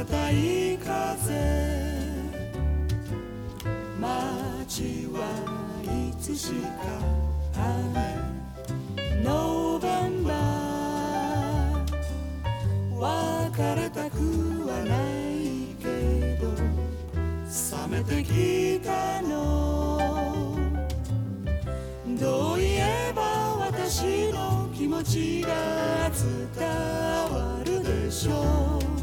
い風街はいつしか雨ノーベンバー別れたくはないけど冷めてきたのどう言えば私の気持ちが伝わるでしょう